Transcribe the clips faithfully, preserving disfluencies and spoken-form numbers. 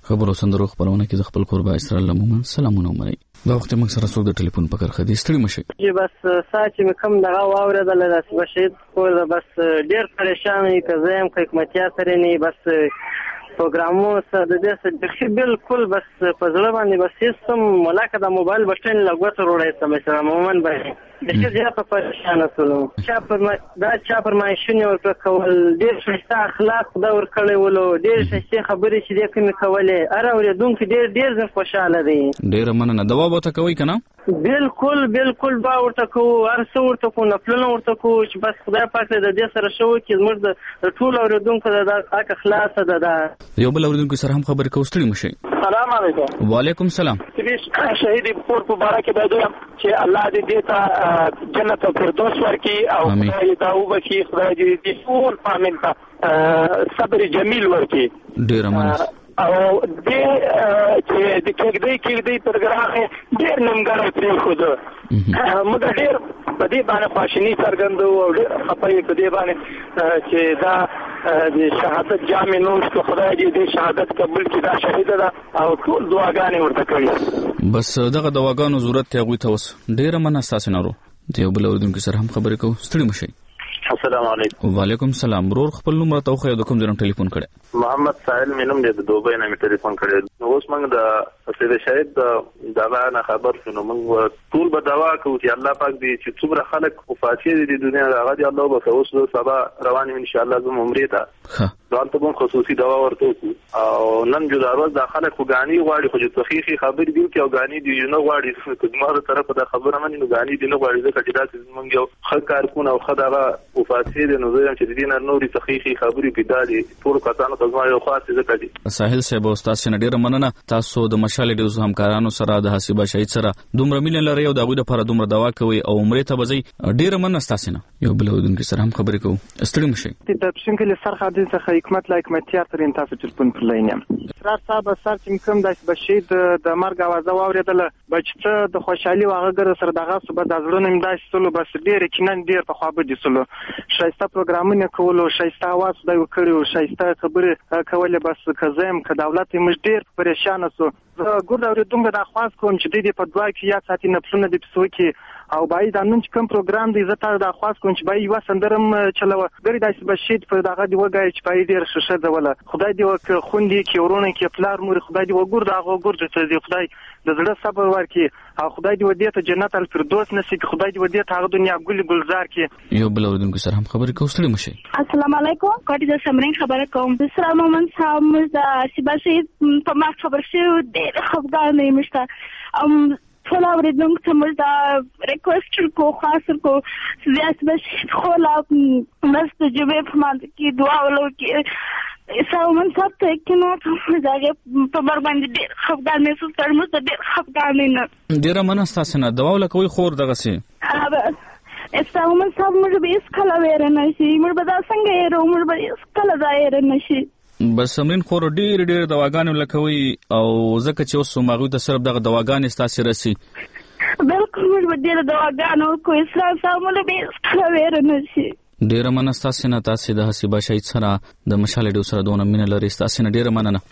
خبرو سندرو خبرونه کې د خپل قربا اسرائیل لمومن سلامونه ومني. دا وخت موږ سره څوک د ټلیفون په کرخه دي ستړي مشي. چې بس ساتي مکم دغه واوریدل د بشید کول بس ډیر پریشان ای کزم حکمتیا سره نه بس پروګرامو سره د دې څخه بالکل بس په ځړ باندې بس سیستم ملاقات د موبایل بټن لګوت وروړی سم سره مومن به د څه ځای په پریشان سولو چا پر دا چا پر ما شنو ور کول ډیر څه اخلاق دا ور کړی ولو ډیر څه خبرې چې دې کوم کولې اره ورېدونکو ډیر ډیر زه خوشاله دي. ډیر مننه. دوا به تا کوي کنه؟ بالکل بالکل با ورته کو ارسه ورته کو نفلونه ورته کو چې بس خدای پاک دې د دې سره شو چې موږ د ټول اوریدونکو د اخلاص ده ده یو بل اوریدونکو سره هم خبرې کوستړي مشي. السلام علیکم. وعلیکم السلام. شهید پور مبارک باید چې الله دې دې ته جنت الفردوس ورکړي او خدای دا وبخي خدای دې دې ټول پامن ته صبر جمیل ورکړي. ډیر مننه. او دې چې د کېږدي کېږدي پروګرام ډېر نمګړی پرېښود موږ ډېر په دې باندې خواشیني څرګندو او ډېر خفه یې په دې باندې چې دا د شهادت جامې نوشت خدای دې دې شهادت قبول کړي دا شهیده ده او ټول دعاګانې ورته کوي. بس دغه دعاګانو ضرورت ته هغوی ته اوس ډېره مننه ستاسو نارو د یو بل اوریدونکو سره هم خبرې کوو ستړي مشئ. السلام علیکم. وعلیکم السلام. ورور خپل نوم راته وښیه د کوم ځای نه ټلیفون کړی؟ محمد ساحل مې نوم دی د دوبۍ نه مې ټلیفون کړی. نو اوس موږ د سید شهید دغه نه خبر شو نو موږ ټول به دعا کوو چې الله پاک دې چې څومره خلک وفات شوي دي د دنیا هغه دې الله به اوس سبا روان ان شاء الله زموږ عمرې ته ځان ته کوم خصوصي دعا ورته وکړو او نن جدا ورځ د خلک وګانی غواړي خو چې تخیخي خبر دی چې وګانی دی نه غواړي چې زموږ طرف د خبره مني نو غانی دی نه غواړي ځکه چې دا چې موږ یو ښه کارکون او خدغه وفات شوي نو زه چې دې نه نوري تخیخي خبرې پیدا دي ټول کسانو ته زما یو خاصه ځکه دي. ساحل صاحب استاد څنګه ډیر مننه تاسو د مشال ډیو همکارانو سره د حسیبه شهید سره دومره مینه لري او دغه لپاره دومره دوا کوي او عمرې ته بځي ډیر مننه تاسو نه یو بل ودونکو سره هم خبرې کوو ستړي مشئ. د پښینګل سرخه د څخه حکمت لایک متیا تر تاسو ټلیفون پر لاینم سرار صاحب سر چې کوم د بشید د مرګ आवाज واوریدل بچته د خوشحالي واغه سره دغه صبح د ځړونو امداد سولو بس ډیر کینن ډیر په خوابه دي سولو شایسته پروګرامونه کولو شایسته आवाज د وکړو شایسته خبره کوله بس کزم ک دولت مش ډیر پریشان سو ګور اوریدونکو د خواص کوم چې د په دوا کې یا ساتي نفسونه د پسو کې او باید د نن کوم پروګرام دی زه ته د خواص کوم چې باید یو سندرم چلو ګری داسې بشید په دغه دی وګای چې باید ډیر ششه زوله خدای دی وک خوندې کې ورونه کې پلار مور خدای دی وګور دغه ګور چې دی خدای د زړه صبر ورکړي او خدای دی ودی ته جنت الفردوس نصیب خدای دی ودی ته هغه دنیا ګل گلزار کې یو بل اوریدونکو سره هم خبرې کوو ستړي مشئ. السلام علیکم. کوټی د سمرین خبره کوم د سلام مومن صاحب د حسیبه شهید په ما خبر شو ډیر خفګان نه مشته ام ټول اوریدونکو ته موږ دا ریکوست کو خاص کو زیات بشید خلا مست جوبه په ماده کې دعا ولو کې ساومن صاحب ته کینو ته ځای په بر باندې ډیر خفګان محسوس کړم ته ډیر خفګان نه ډیر مننه تاسو نه دوا ولکوي خور دغه سي ساومن صاحب موږ به اس کله وره نه شي موږ به دا څنګه یې موږ به اس کله ځای نه شي بس سمرین خور ډیر ډیر دواګانې لکوي او ځکه چې اوس ماغوي ته صرف دغه دواګانې ستاسو راسي بالکل موږ به ډیر دواګانو کو اسلام صاحب موږ به اس کله وره نه شي. ډیر مننه تاسو نه تاسو د حسیبه شهید سره د مشال ډیو سره دونه مینه لري تاسو نه ډیر مننه.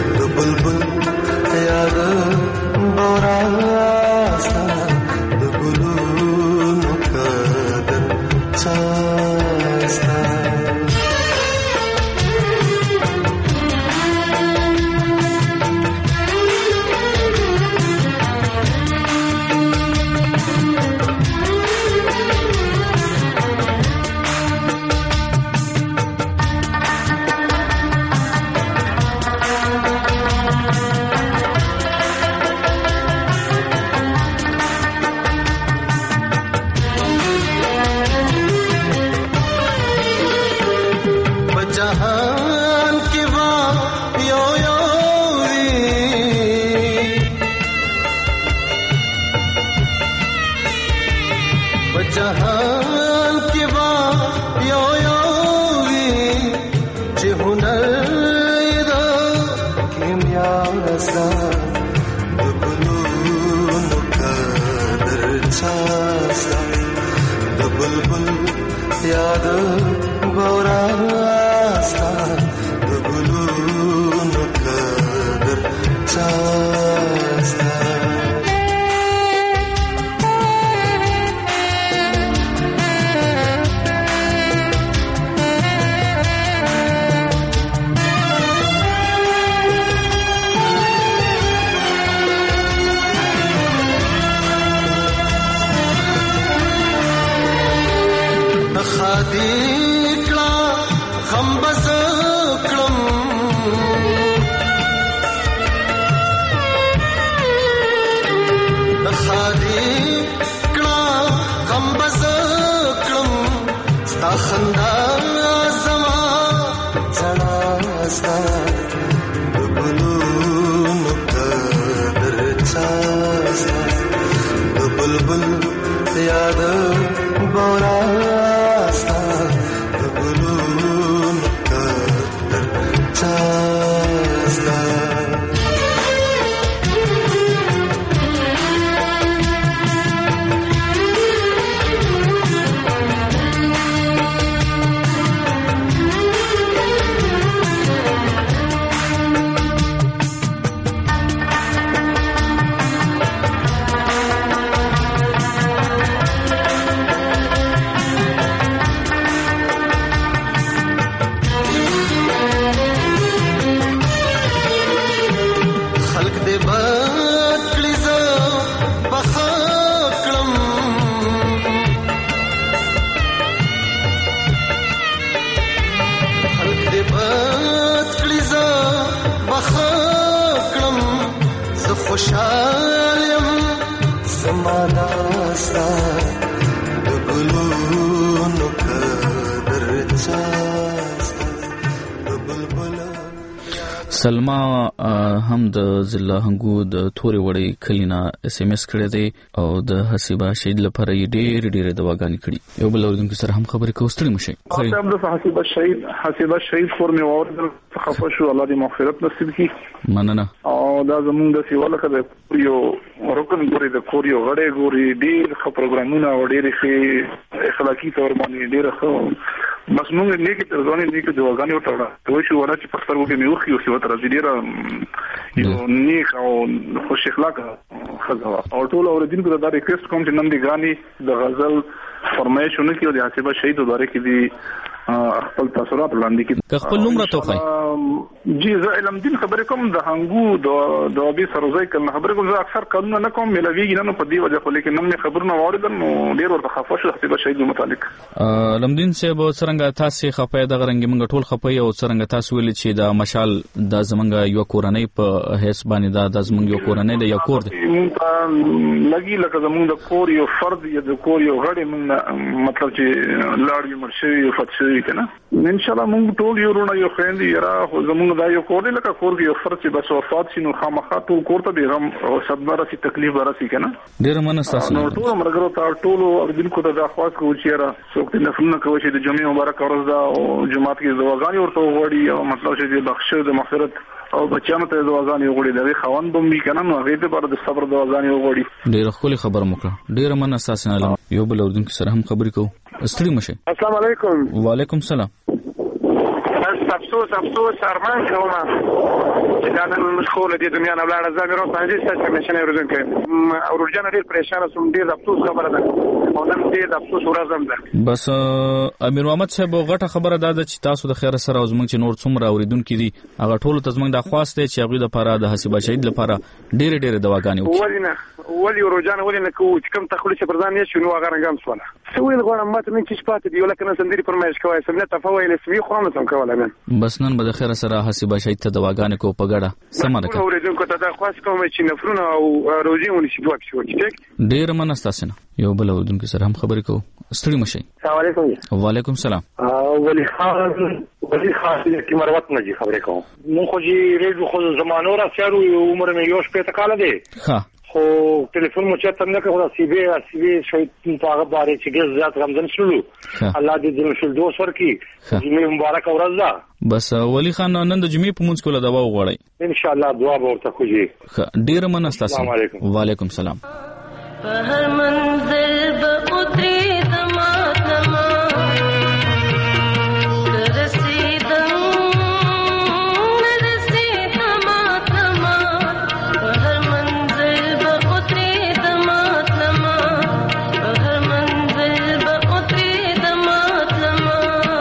The جهان کې با یو یو وی چې هنر دا کیمیا سا د ګلونو قدر چاستا د بلبل یاد ګوراستا د ګلونو قدر چاستا دیکلا غم بز کړم خادي کړه غم بز کړم ستا خندا زما زړه ستا د ګلونو قدر چاستا د بلبل یاد بورا خوشالم زمانہ ستا د ګلونو قدر چاستا د بلبل. سلما هم د ضلع هنګو د تورې وړې کلینا اس ام اس کړی دی او د حسیبه شهید لپاره یې ډېر ډېر دواګانې کړي. یو بل اوریدونکو سره هم خبرې کوو. ستړي مشئ. خیر هم د حسیبه شهید حسیبه شهید فورمې واوردل خفه شو. الله دې مغفرت نصیب کړي. مننه. او دا زمونږ د سیواله کده یو رکن ګوري د کوریو غړې ګوري ډېر ښه پروګرامونه او ډېر ښه اخلاقی تور باندې ډېر ښه بس موږ نه کې تر ځانې نه کې دواګانې وټاړه دوی شو ولا چې پختر وګړي مې وخی او څه تر ډېر یو نیک او خوش اخلاق خزوا او ټول اوریدونکو ته دا ریکوست کوم چې نن دې غاني د غزل فرمایشونه کې د حسیبه شهید دواره کې دي خپل تاثرات وړاندې کړي. که خپل نوم راته وخی. جی زه علم دین خبرې کوم د هنګو د د ابي سروزای کله خبرې کوم. زه اکثر قانون نه کوم ملويږي نه په دې وجه خو لیکن نن خبرونه واردل نو ډیر ورته خفه شو حسیبه شهید متعلق. لمدین صاحب څنګه تاسو خپه د غرنګ منګ ټول خپه او څنګه تاسو ویل چې د مشال د زمنګ یو کورنۍ په هیڅ باندې د زمنګ یو کورنۍ د یو کور دی لګي لکه زمونږ د کور یو فرد یا د کور یو غړی مونږ مطلب چې لاړ یو مرشي یو فتشي کنه ان شاء الله مونږ ټول یو رونه یو خويندې یرا زمونږ دا یو کور دی لکه کور کې یو فرد چې بس وفات شي نو خامخا ټول کور ته به غم او صدمه راسي تکلیف راسي کنه ډیر منستاسو نو ټول مرګرو ته ټول اوریدونکو ته دا خواست کوم چې یرا څوک د نفلونه کوي چې د جمعې مبارک ورځ دا او جمعات کې دعاګانې ورته وړي او مطلب چې د بخښه د مغفرت او بچانو ته دعاګانې وغوړي دا خوندوم می کنه نو هغه ته پر د صبر دعاګانې وغوړي. ډیر خولي خبر مکړه ډیر منستاسو نه یو بل اوریدونکو سره هم خبرې کوو. ستړي مشه. السلام علیکم. وعلیکم السلام. افسوس افسوس ارمان کوم چې دا نن مشغوله دي دنیا نه ولاړه زمير او پنځه ستاسو مشنه ورزن کوي او ورجن ډیر پریشان سوم ډیر افسوس خبره ده او نن ډیر افسوس ورزم ده. بس امیر محمد صاحب غټه خبره ده چې تاسو د خیر سره او زمونږ چې نور څومره اوریدونکو دي هغه ټول ته زمونږ د خواست دی چې هغه د لپاره د حسیبه شهید لپاره ډیر ډیر دواګانې وکړي. ولینه ولی ورجن ولینه کو چې کوم تخلص پر ځان یې شنو هغه رنګم سواله سویل غواړم ماته من چې شپات دی ولکه نن سندري فرمایش کوي سمنه تفویل سوي خو هم سم کوله من بس نن به د خیر سره حسیبه شهید ته دواګانې کو پګړه سمره کوي. اوریدونکو ته دا خواست کوم چې نفرونه او روزي ونی شي دوه شو چې ډیر منستاسنه یو بل اوریدونکو سره هم خبرې کوو. ستړي مشئ. السلام علیکم. وعلیکم السلام. ولی خان ولی خان کی مروت نه جی خبرې کوم. مون خو جی ریډو خو زمانو را سیارو عمر مې یو شپه تکاله دی. ها خو ټلیفون مو چاته نه کړو سی بي سی بي شوي په هغه باندې چې ګز ذات غمزن شلو الله دې دې شل دوه سر کی جمعه مبارک ورځ ده. بس ولی خان نن د جمعې په منځ کې له دوا وغوړی ان شاء الله دعا به ورته کوجی. ډیر مننه تاسو. وعلیکم السلام. هر منزل به اتری دماتما رسیدم رسیدماتما هر منزل به اتری دماتما هر منزل به اتری دماتما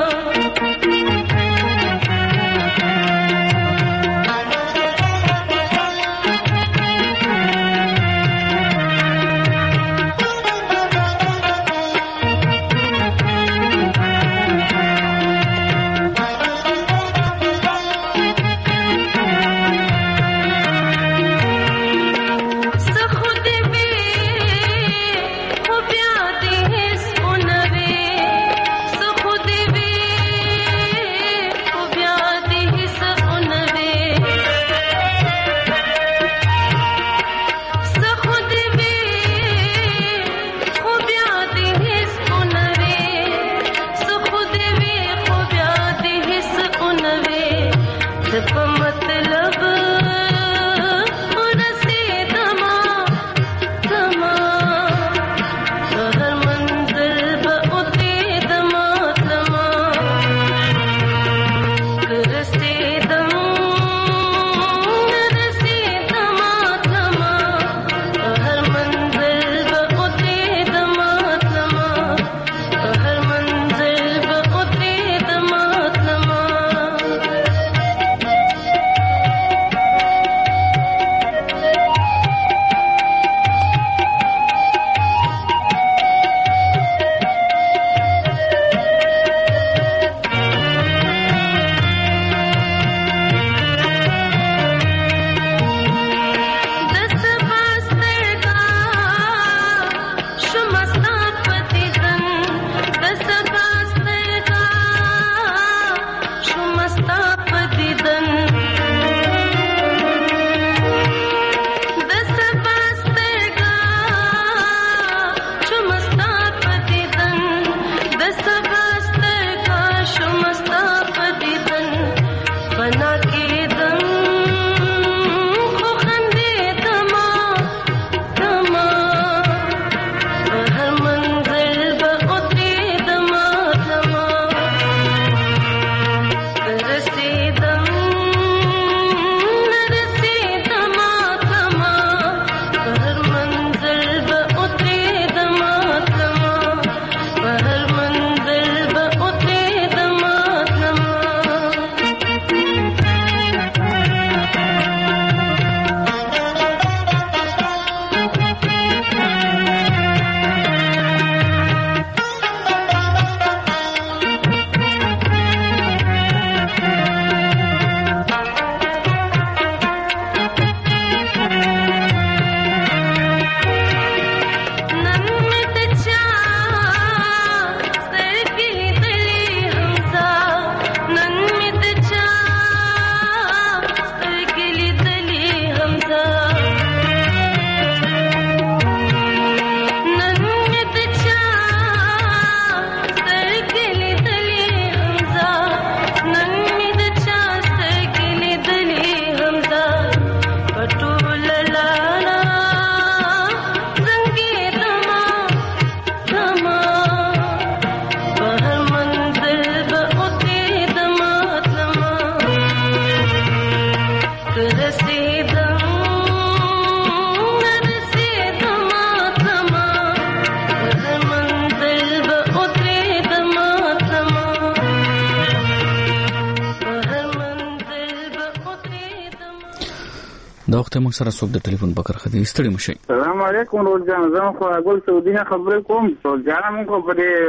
دا وخت موږ سره څوک د ټلیفون په کرخه دی ستړي مشي. السلام علیکم روز جان زما خو اګل سعودي نه خبرې کوم. روز جان موږ په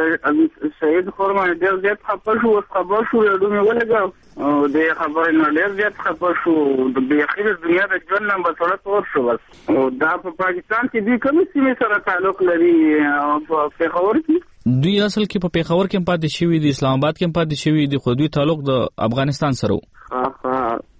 دې سید خورما ډېر زیات خبر شو خبر شو له مې ولګاو او دې خبرې نو ډېر زیات خبر شو د بخیر دنیا د ژوند نمبر څوړه تور شو بس. او دا په پاکستان کې دې کوم سیمه سره تعلق لري او په پیښور کې دوی اصل کې په پیښور کې پاتې شوی دي اسلام آباد کې پاتې شوی دي خو دوی تعلق د افغانستان سره. ها ها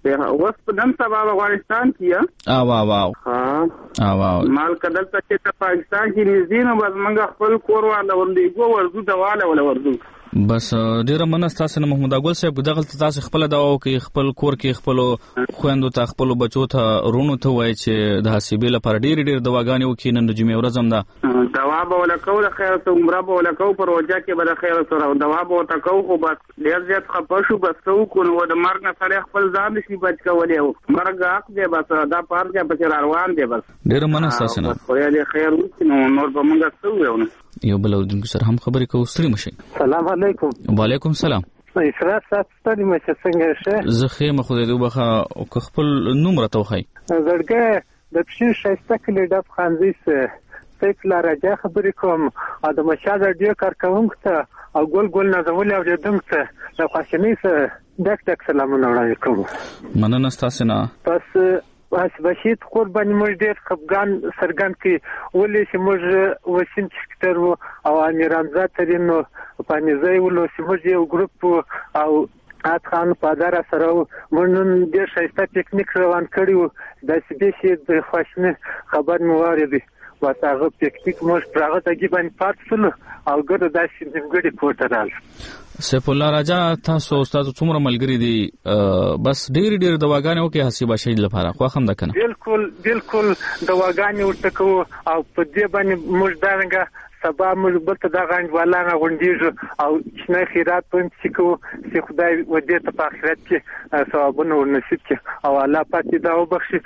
اوس په نن سبا افغانستان کې او او او ها او او مال کدل ته چې پاکستان کې نږدې نو بس موږ خپل کور والا ورندې کو ورزو دواله ولا ورزو بس ډیره منستا سره محمد اګل صاحب دغه تاسو خپل دوا او کې خپل کور کې خپل خويندو ته خپل بچو ته رونو ته وای چې د حسابې لپاره ډیر ډیر دواګانې وکړي نن د جمعې ورځ هم ده دوا به ولا کو د خیر ته عمره به ولا کو پر وجه کې به د خیر سره دوا به تا کو خو بس ډیر زیات خپه شو بس تو کو نو د مرګ نه سره خپل ځان نشي بچ کولې مرګ حق دی بس دا پار کې په روان دی بس ډیر منستا سره خو یې خیر وکړو نور به موږ څه وایو یو بل اردوونکو سره هم خبرې کوو ستړي مشي. سلام علیکم. وعلیکم سلام. اسرار صاحب ستړي مشه څنګه شه؟ زه خیمه خو دې وبخه خپل نوم راته وخی. زړګه د پښې شایسته کلی ډب خانزیس سیف لا راځه خبرې کوم او د مشال رادیو کارکونکو ته او ګل ګل نازول اوریدونکو ته د خوشنۍ سره ډک ډک سلامونه وړاندې کوم. مننه ستاسو نه. پس واس بشید قربان موږ ډېر خپګان سرګن کې ولې چې موږ وسیم سکتر او امیر حمزه ترینو پانیزای ولو چې موږ یو ګروپ او ات خان پادار سره موږ نن ډېر شایسته پکنیک روان کړیو د سبي شي د خوښنه خبر مو واردی واسه پکنیک موږ پرغه تګي باندې پاتسل او ګر د داسې نیمګړي پورترال سیف الله راجا تاسو استاد څومره ملګری دي بس ډېر ډېر دواګانې وکي حسابه شهید لپاره خو هم ده کنه بالکل بالکل دواګانې ورته کو او په دې باندې موږ داغه سبا موږ بل ته دا غونډ والا نه غونډیږو او شنه خیرات پم سکو چې خدای ودې ته په آخرت کې ثوابونه ورنصیب کړي او الله پاک دې دا وبخشي.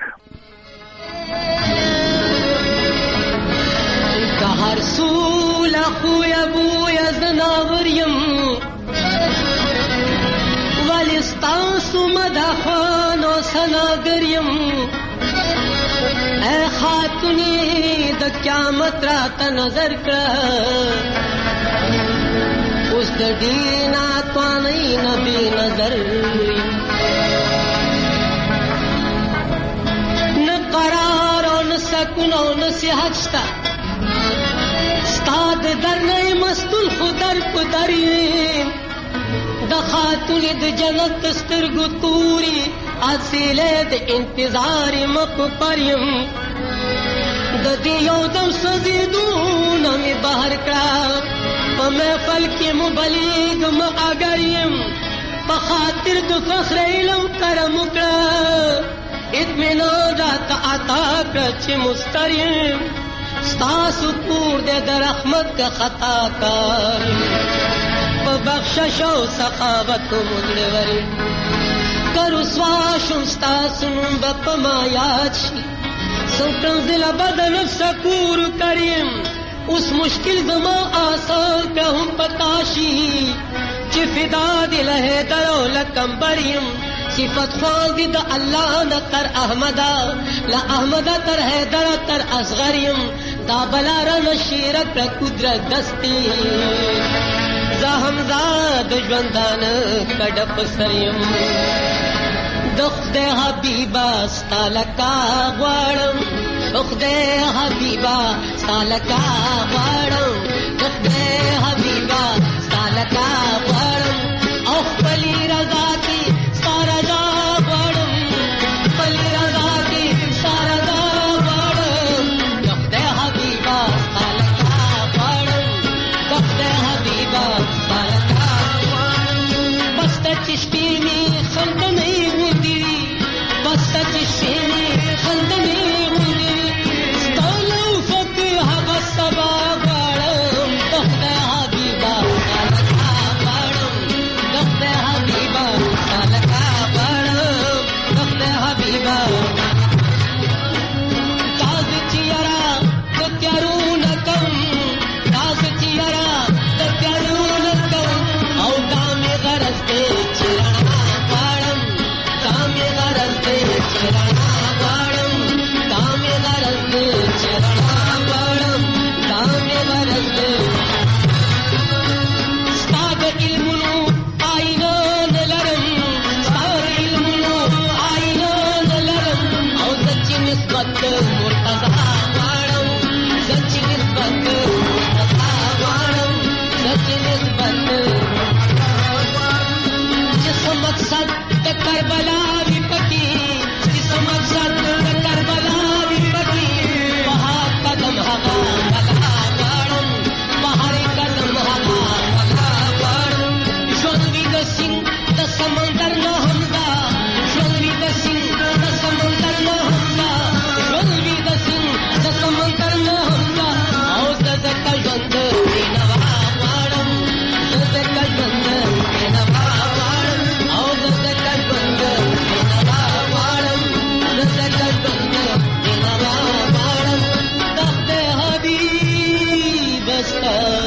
هر سول خویا بویا زناوریم ولستاسو مدخانو سناگریم اے خاتونی د قیامت رات نظر کړه اوس د دینا توانی نبی نظر نه قرار او نه سکون او نه صحت شتا استاد در نه مستول خدر کو دریم د خاتون د جنت سترګو توري اصله د انتظار مخ پریم د دې یو دم سزیدون می بهر کړه په محفل کې مبلیغ ما اگریم په خاطر د فخر علم کرم کړه اطمینان رات عطا کړ چې مستریم ستاسو کور دې د رحمت کا خطا کار په بخشش او سخاوت مونږ ورې کرو سواشم ستاسو نوم په ما یاد شي څنګه دل بد نفس کور کریم اوس مشکل زما آسان که هم پتا شي چې فدا دې له درو لکم بریم صفت خوان دی دا اللہ نا تر احمدا لا احمدا تر حیدر تر اصغریم دا بلارا نشیرت را قدرت دستی زاہمزاد جوندان کڑپ سریم دخد حبیبا ستالکا غوارم دخد حبیبا ستالکا غوارم دخد حبیبا ستالکا غوارم اوخ پلی رضا کی ساردا غوارم پلی رضا کی ساردا غوارم دخد حبیبا ستالکا غوارم دخد حبیبا ستالکا غوارم بستا چشپی می خلد نہیں ہوتی بستا چشپی می خلد نہیں ہوتی ستالو فقہ بستا با غوارم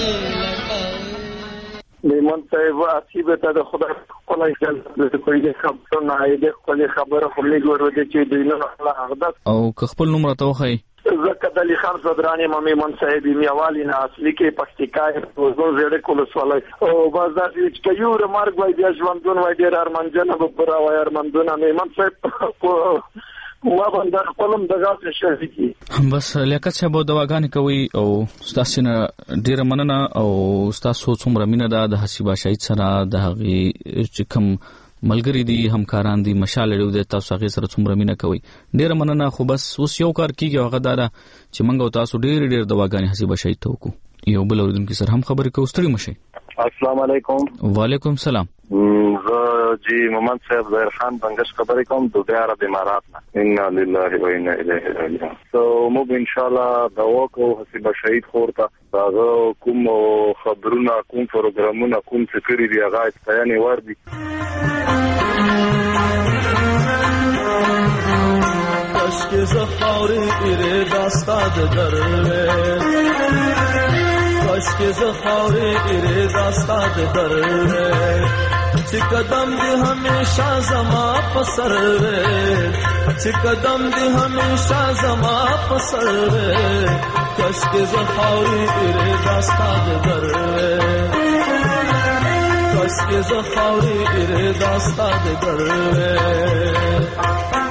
میمون صاحب اسی به تا خدا کولای شل د کوی خبر نه ایده کولی خبره خو لګورو د چې دینه الله اغدت او که خپل نوم راته وخی زکه د علی خان صدرانی ما میمون صاحب میوالي نه اصلي کې پښتیکای وزو زړه کول سوالای او باز د چې یو ر مارګ وای د ژوندون وای ډیر ارمنجن به پر وای ارمندون میمون صاحب ما باندې خپلم دغه شهري کی بس لیاقت صاحب دواګانې کوي او تاسو نه ډیر مننه او تاسو څومره مینه ده د حسیبه شهید سره د هغه چې کوم ملګری دي همکاران دي مشال لري د تاسو هغه سره څومره مینه کوي ډیر مننه خو بس اوس یو کار کیږي هغه دا چې منګو تاسو ډیر ډیر دواګانې حسیبه شهید ته وکړو یو بل اوردونکو سره هم خبرې کوو ستړي مشي السلام علیکم وعلیکم السلام زه جی محمد صاحب ظاهر خان بنگش خبرې کوم د دوبه عرب امارات نه ان لله و انا الیه راجعون سو موږ ان شاء الله دا وکړو حسیبه شهید خورته دا کوم خبرونه کوم پروګرامونه کوم فکر دی هغه ستاینه ور دي عشق زخاری ایره داستاد دروه عشق زخاری ایره داستاد دروه چه قدم دی ہمیشہ زما پسر وے چه قدم دی ہمیشہ زما پسر وے عشق زخاری ایره داستاد دروه عشق زخاری ایره داستاد دروه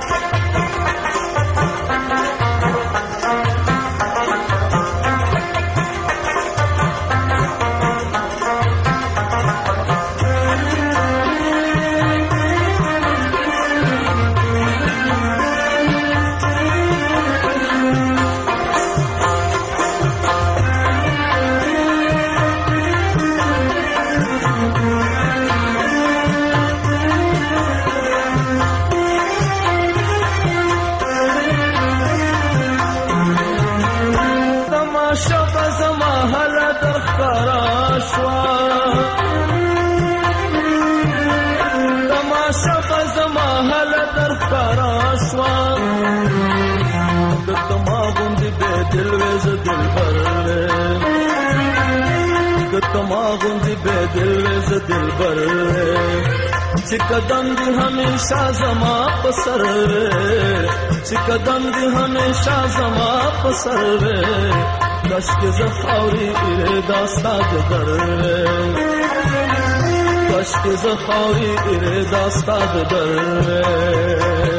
تماغون دی بے دل ویز دل بر چی قدم دی ہمیشہ زما پسر چی قدم دی ہمیشہ زما پسر کشک زخاوری ایرے داستاد در کشک زخاوری ایرے داستاد در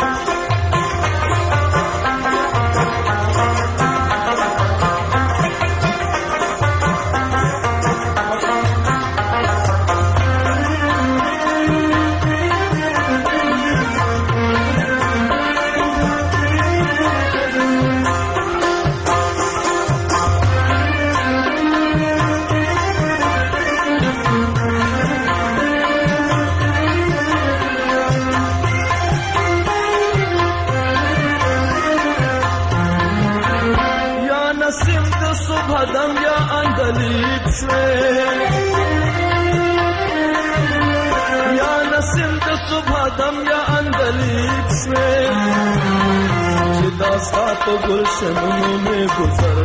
تو گلشنوں میں گزر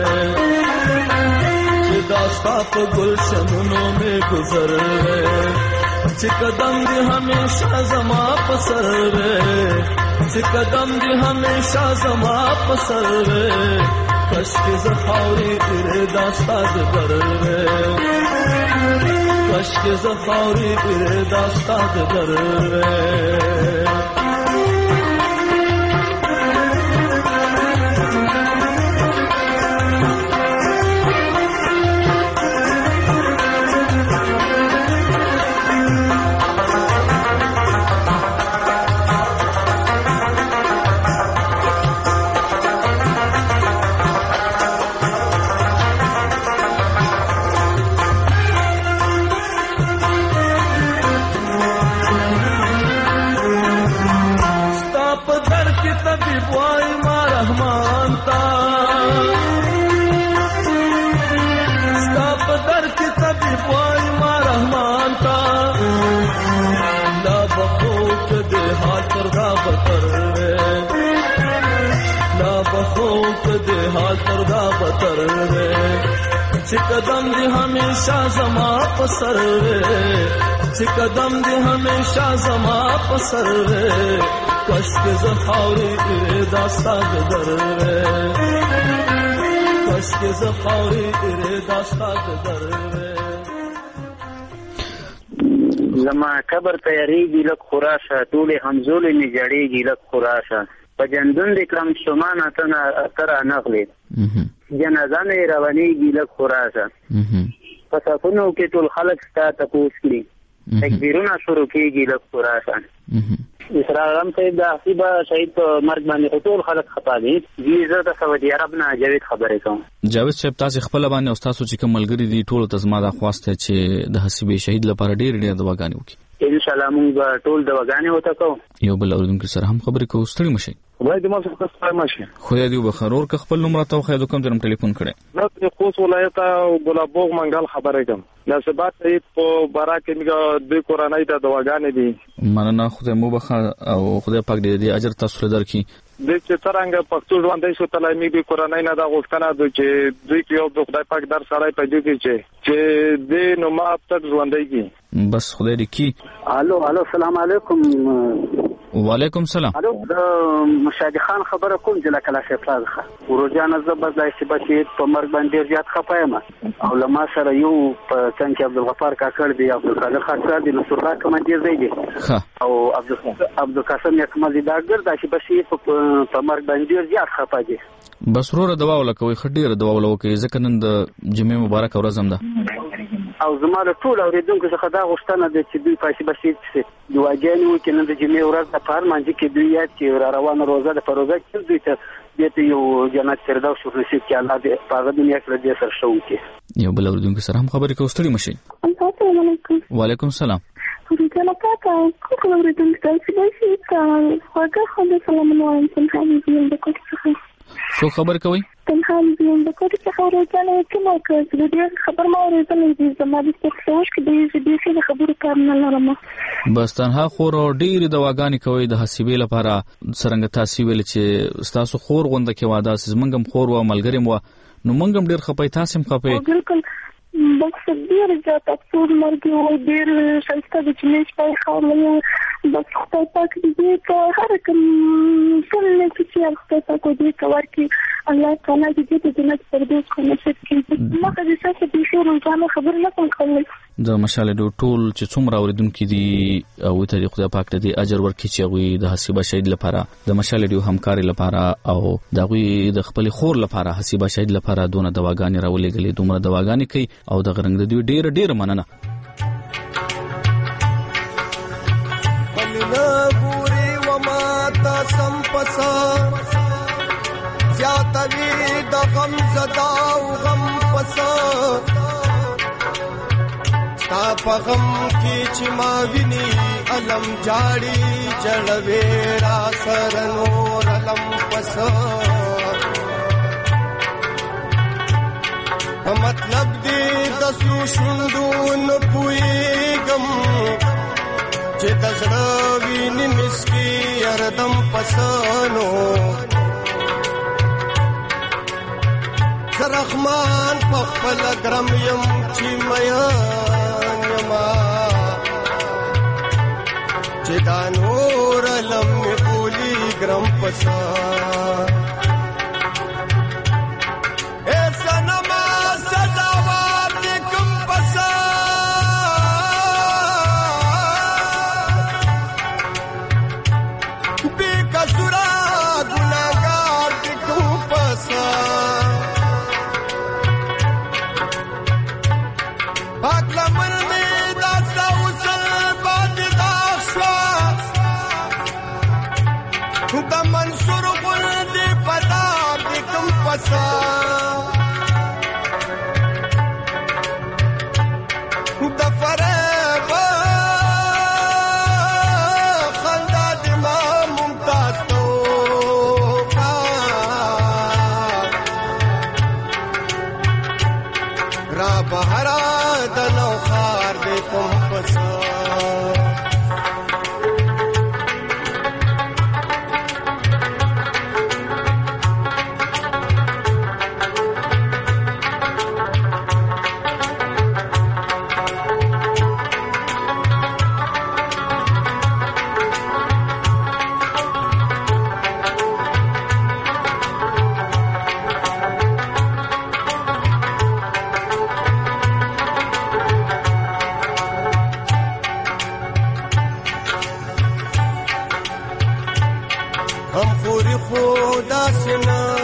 یہ داستان تو گلشنوں میں گزر چه قدم دی ہمیشہ زما پسر چه قدم دی ہمیشہ زما پسر کشک زخاوری تیرے داستان در کشک زخاوری تیرے داستان در چې قدم دې همیشه زما په سر وې چې قدم دې همیشه زما په سر وې کاش کې زه خاورې دا ستا د در وې کاش کې زه خاورې دا ستا د در وې زما قبر تیاریږي لږ خوراشه ټولې همزولې مې جړېږي لږ خوراشه په جندون دې کړم شومان ته رانغلې جنازه مې روانېږي لږ خوراشه په صفونو کې ټول خلک ستا تپوس کړي تکبیرونه شروع کېږي لږ خوراشه اسرار عالم صاحب د حسیبه شهید په مرګ باندې ټول خلک خفا دي زه د سعودي عرب نه جاوید خبرې کوم. جاوید صاحب تاسو خپل باندې او تاسو چې کوم ملګری دي ټول ته زما د خواسته چې د حسیبه شهید لپاره ډېر ډېر دعاګانې وکړي. ان شاء الله موږ ټول دعاګانې وته کوو. یو بل اوریدونکو سره هم خبرې کوو. ستړي مشي خدای دې ما څخه ستړي مشي. خدای دې وبخیر. اور که خپل نوم راته وخی د کوم ځای ټلیفون کړي؟ نو د خوست ولایت ګلابوغ منګل خبرې کوم. نصبات سید په بارا کې موږ د قرآنی د دعاګانې دي. مننه خدای مو بخیر او خدای پاک دې دې اجر تاسو درکړي. د چې څنګه پښتو ژوندۍ شو تلای می د قرآنی نه د غوښتنه د چې دوی کې یو د خدای پاک در سره پیدا کی چې چې د نو ما تک ژوندۍ کی بس خدای دې کی. الو الو السلام علیکم. وعلیکم السلام. الو د مشاهد خان خبره کوم چې لکه لا شفاز خه ورجانه زبردای چې بچی په مرګ باندې زیات خپایم او لما سره یو په څنګه عبدالغفار کاکړ دی عبدالقادر خاطر دی نصر الله کمانډیر دی او عبد عبدالقاسم یکمل دا ګرځي چې بچی په مرګ باندې زیات خپا دي. بس وروره دوا ولکوي خډيره دوا ولوکي ځکه نن د جمعې مبارک ورځ هم ده او زما له ټول اوریدونکو څخه دا غوښتنه ده چې دوی پاسې بشي چې دواګانې وکړي نن د جمعې ورځ د پار مانځي کې دوی یاد چې را روانه روزه د پروژه کې دوی ته دې یو جنت فردوس نصیب کړي الله دې په دنیا کې دې سره شو کې. یو بل اوریدونکو سره هم خبرې کوو. ستړي مشي. السلام علیکم. وعلیکم السلام. ورته کاکا کوم اوریدونکو تاسو به شي کا هغه خو سلام علیکم څنګه دې د کوټ څخه څو خبر کوي؟ تنها دې د کوټ څخه ورځنه کومه کوي دې خبر ما ورځنه دې زما د څه کې دې دې څه خبرو کار نه لرم. بس تنها خور ډېر دواګانې کوي د حسیبې لپاره څنګه تاسو ویل چې تاسو خور غونډه کې واده سیمنګم خور و ملګری مو نو منګم ډېر خپای تاسو هم خپای. بالکل بس ډېر زیات افسوس مرګ او ډېر شایسته د چنيش په خاله بس خدای پاک دې ته هر کوم څه چې خدای پاک دې کور کې الله تعالی دې ته جنت فردوس کو نصیب کړي. ما که دې څه دې شو روزانه خبر نه کوم کولای د مشاله د ټول چې څومره اوریدونکو دي او ته خدای پاک دې اجر ورکړي چې غوي د حسیبه شهید لپاره د مشاله د همکاري لپاره او د غوي د خپل خور لپاره حسیبه شهید لپاره دونه دواګانې راولېګلې دومره دواګانې کوي او د غرنګ د دوی ډېر ډېر مننه. بلنا ګوري و ما تاسم پسا زیاتوي د غم زدا او غم پسا تا په غم کې چې ما ویني علم جاړي جړوي را سر نور علم پسا مطلب دې د سرو شوندو نه پويګم چې د زړه ویني مسکی اردم پسانو زرخمان په خپل ګرم يم چې میا یما چې دا نور لم بولی ګرم پسا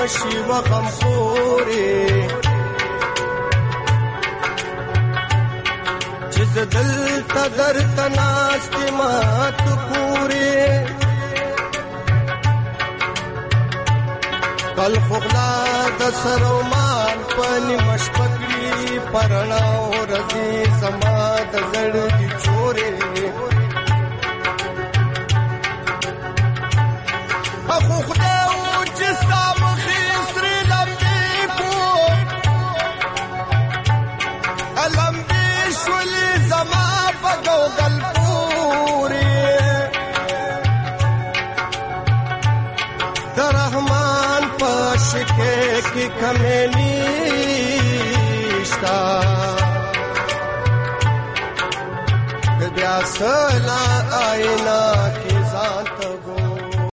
نشي وغم خوري چې دلته درته ناستې ما تو پورې کل خغلا د سرو مال په نیمه شپه کړي پرڼا ورځي زما د زړه دي چورې اخو خدای و چې ستا مخې سرې لمبې کو لمبې شولې زما په ګوګل پورې د رحمان په شکې کې کمې نشته بیا سلا آئینه کې ځان